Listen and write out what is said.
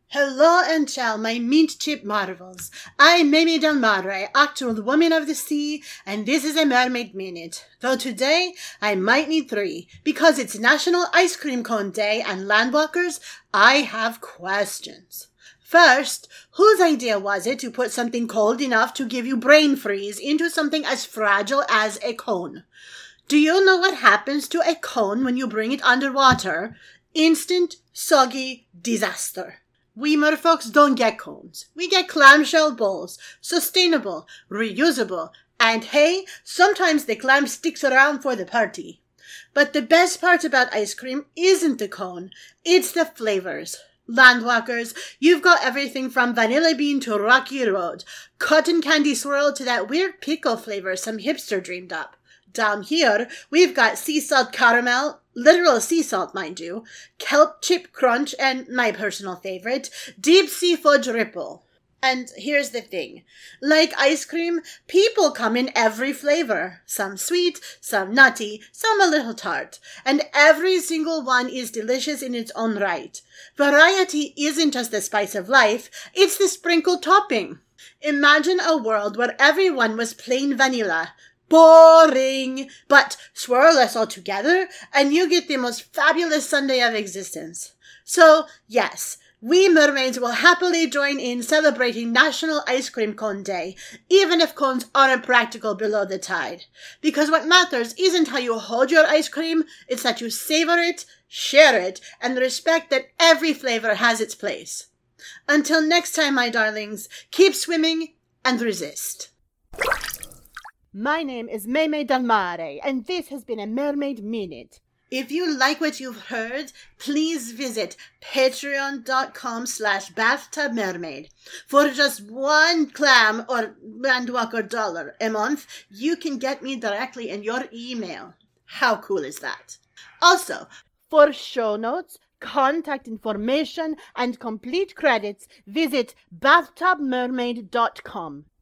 Hello and ciao, my mint chip marvels. I'm Mimi Del Mare, actual woman of the sea, and this is a Mermaid Minute. Though today, I might need 3, because it's National Ice Cream Cone Day, and landwalkers, I have questions. First, whose idea was it to put something cold enough to give you brain freeze into something as fragile as a cone? Do you know what happens to a cone when you bring it underwater? Instant, soggy disaster. We merfolks don't get cones. We get clamshell bowls, sustainable, reusable, and hey, sometimes the clam sticks around for the party. But the best part about ice cream isn't the cone, it's the flavors. Landwalkers, you've got everything from vanilla bean to rocky road, cotton candy swirl to that weird pickle flavor some hipster dreamed up. Down here, we've got sea salt caramel, literal sea salt, mind you, kelp chip crunch, and my personal favorite, deep sea fudge ripple. And here's the thing. Like ice cream, people come in every flavor. Some sweet, some nutty, some a little tart. And every single one is delicious in its own right. Variety isn't just the spice of life, it's the sprinkled topping. Imagine a world where everyone was plain vanilla. Boring! But swirl us all together, and you get the most fabulous Sunday of existence. So, yes, we mermaids will happily join in celebrating National Ice Cream Cone Day, even if cones aren't practical below the tide. Because what matters isn't how you hold your ice cream, it's that you savor it, share it, and respect that every flavor has its place. Until next time, my darlings, keep swimming and resist. My name is Meme Del Mare, and this has been a Mermaid Minute. If you like what you've heard, please visit patreon.com/bathtubmermaid. For just $1 clam or landwalker dollar a month, you can get me directly in your email. How cool is that? Also, for show notes, contact information, and complete credits, visit bathtubmermaid.com.